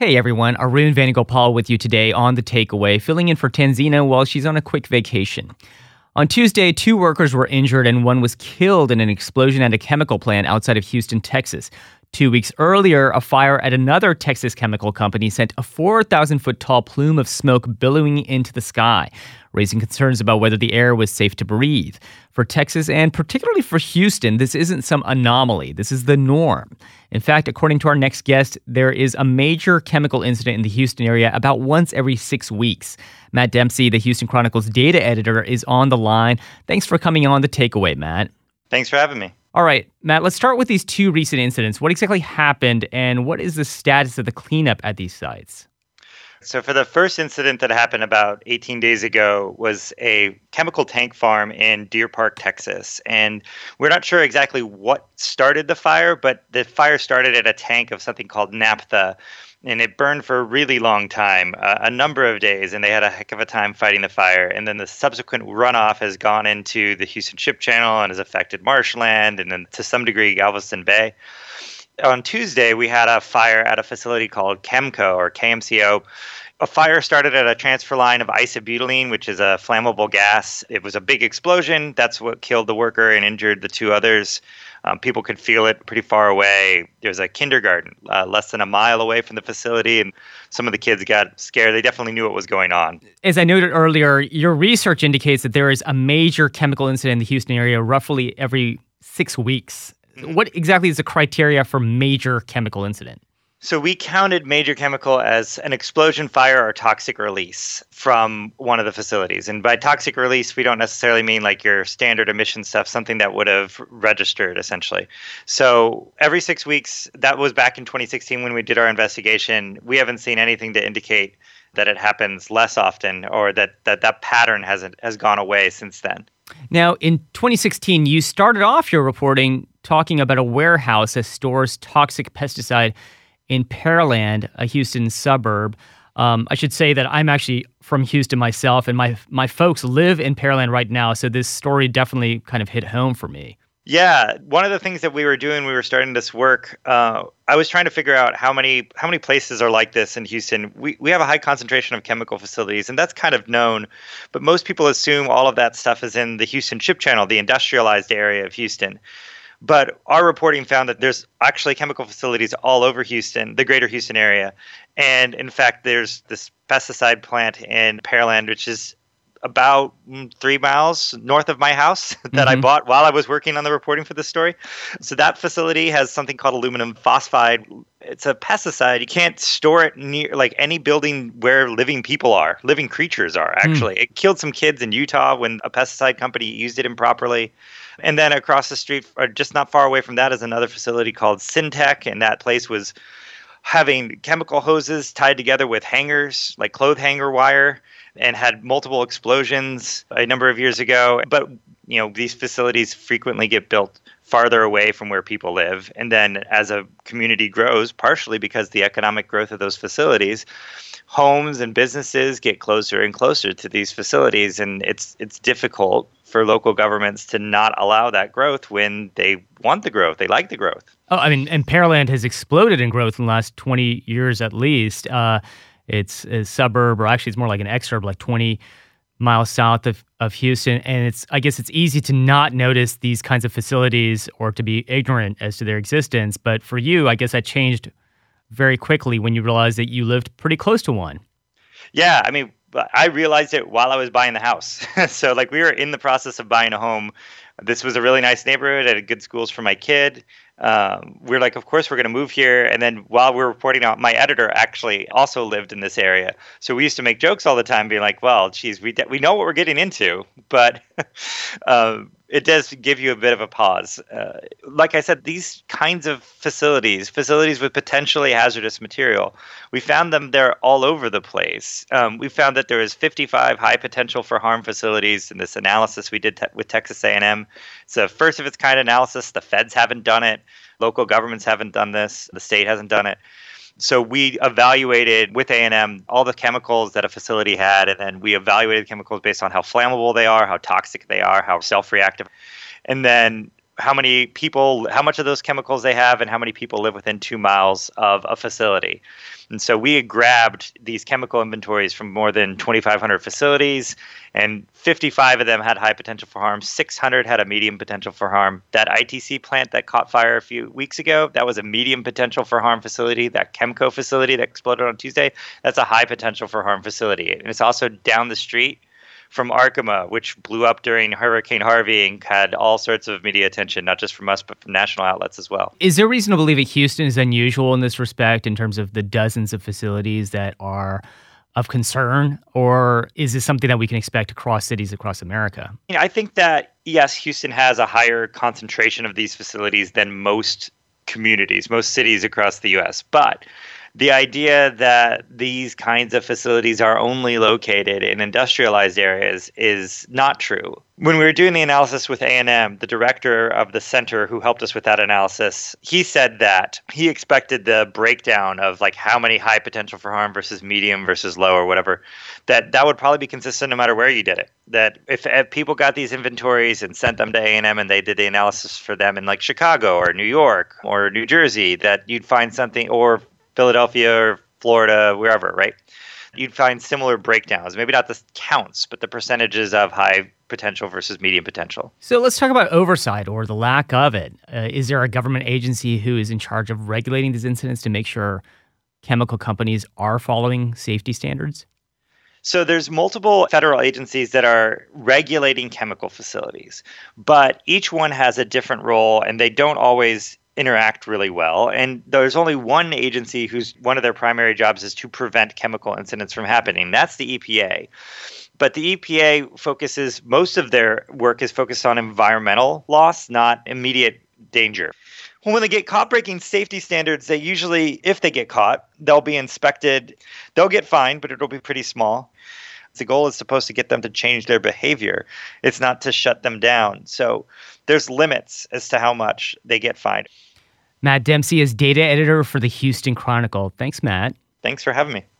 Hey everyone, Arun Venugopal with you today on The Takeaway, filling in for Tanzina while she's on a quick vacation. On Tuesday, 2 workers were injured and 1 was killed in an explosion at a chemical plant outside of Houston, Texas. 2 weeks earlier, a fire at another Texas chemical company sent a 4,000-foot tall plume of smoke billowing into the sky, raising concerns about whether the air was safe to breathe. For Texas, and particularly for Houston, this isn't some anomaly. This is the norm. In fact, according to our next guest, there is a major chemical incident in the Houston area about once every 6 weeks. Matt Dempsey, the Houston Chronicle's data editor, is on the line. Thanks for coming on The Takeaway, Matt. Thanks for having me. All right, Matt, let's start with these 2 recent incidents. What exactly happened, and what is the status of the cleanup at these sites? So for the first incident that happened about 18 days ago was a chemical tank farm in Deer Park, Texas. And we're not sure exactly what started the fire, but the fire started at a tank of something called naphtha. And it burned for a really long time, a number of days, and they had a heck of a time fighting the fire. And then the subsequent runoff has gone into the Houston Ship Channel and has affected marshland and then to some degree Galveston Bay. On Tuesday, we had a fire at a facility called Chemco or KMCO. A fire started at a transfer line of isobutylene, which is a flammable gas. It was a big explosion. That's what killed the worker and injured the 2 others. People could feel it pretty far away. There's a kindergarten less than a mile away from the facility, and some of the kids got scared. They definitely knew what was going on. As I noted earlier, your research indicates that there is a major chemical incident in the Houston area roughly every 6 weeks. Mm-hmm. What exactly is the criteria for major chemical incident? So we counted major chemical as an explosion, fire, or toxic release from one of the facilities. And by toxic release, we don't necessarily mean like your standard emission stuff, something that would have registered essentially. So every 6 weeks, that was back in 2016 when we did our investigation. We haven't seen anything to indicate that it happens less often or that pattern has gone away since then. Now, in 2016, you started off your reporting talking about a warehouse that stores toxic pesticide in Pearland, a Houston suburb. I should say that I'm actually from Houston myself, and my folks live in Pearland right now, so this story definitely kind of hit home for me. Yeah, one of the things that we were doing, we were starting this work. I was trying to figure out how many places are like this in Houston. We have a high concentration of chemical facilities, and that's kind of known. But most people assume all of that stuff is in the Houston Ship Channel, the industrialized area of Houston. But our reporting found that there's actually chemical facilities all over Houston, the greater Houston area. And in fact, there's this pesticide plant in Pearland, which is about 3 miles north of my house that I bought while I was working on the reporting for this story. So that facility has something called aluminum phosphide. It's a pesticide. You can't store it near like any building where living creatures are actually. It killed some kids in Utah when a pesticide company used it improperly. And then across the street, or just not far away from that, is another facility called Syntec, and that place was having chemical hoses tied together with hangers, like clothes hanger wire, and had multiple explosions a number of years ago. But, these facilities frequently get built farther away from where people live. And then as a community grows, partially because the economic growth of those facilities, homes and businesses get closer and closer to these facilities. And it's difficult for local governments to not allow that growth when they want the growth. They like the growth. Oh, I mean, and Pearland has exploded in growth in the last 20 years at least. It's a suburb, or actually it's more like an exurb, like 20 miles south of Houston. And I guess it's easy to not notice these kinds of facilities or to be ignorant as to their existence. But for you, I guess that changed very quickly when you realized that you lived pretty close to one. Yeah, I mean, I realized it while I was buying the house. So we were in the process of buying a home. This was a really nice neighborhood. I had good schools for my kid. We're like, of course, we're going to move here. And then while we were reporting out, my editor actually also lived in this area. So we used to make jokes all the time, being like, well, geez, we know what we're getting into. But it does give you a bit of a pause. Like I said, these kinds of facilities with potentially hazardous material, we found them there all over the place. We found that there was 55 high potential for harm facilities in this analysis we did with Texas A&M. It's a first of its kind analysis. The feds haven't done it. Local governments haven't done this. The state hasn't done it. So we evaluated with A&M all the chemicals that a facility had, and then we evaluated chemicals based on how flammable they are, how toxic they are, how self-reactive. And then how many people, how much of those chemicals they have, and how many people live within 2 miles of a facility. And so we had grabbed these chemical inventories from more than 2,500 facilities, and 55 of them had high potential for harm. 600 had a medium potential for harm. That ITC plant that caught fire a few weeks ago, that was a medium potential for harm facility. That Chemco facility that exploded on Tuesday, that's a high potential for harm facility. And it's also down the street from Arkema, which blew up during Hurricane Harvey and had all sorts of media attention, not just from us, but from national outlets as well. Is there reason to believe that Houston is unusual in this respect in terms of the dozens of facilities that are of concern, or is this something that we can expect across cities across America? I think that, yes, Houston has a higher concentration of these facilities than most communities, most cities across the U.S., but the idea that these kinds of facilities are only located in industrialized areas is not true. When we were doing the analysis with A&M, the director of the center who helped us with that analysis, he said that he expected the breakdown of like how many high potential for harm versus medium versus low or whatever, that would probably be consistent no matter where you did it. That if people got these inventories and sent them to A&M and they did the analysis for them in like Chicago or New York or New Jersey, that you'd find something, or Philadelphia or Florida, wherever, right? You'd find similar breakdowns. Maybe not the counts, but the percentages of high potential versus medium potential. So let's talk about oversight or the lack of it. Is there a government agency who is in charge of regulating these incidents to make sure chemical companies are following safety standards? So there's multiple federal agencies that are regulating chemical facilities, but each one has a different role and they don't always interact really well. And there's only one agency whose one of their primary jobs is to prevent chemical incidents from happening. That's the EPA. But the EPA focuses, most of their work is focused on environmental loss, not immediate danger. Well, when they get caught breaking safety standards, they usually, if they get caught, they'll be inspected. They'll get fined, but it'll be pretty small. The goal is supposed to get them to change their behavior. It's not to shut them down. So there's limits as to how much they get fined. Matt Dempsey is data editor for the Houston Chronicle. Thanks, Matt. Thanks for having me.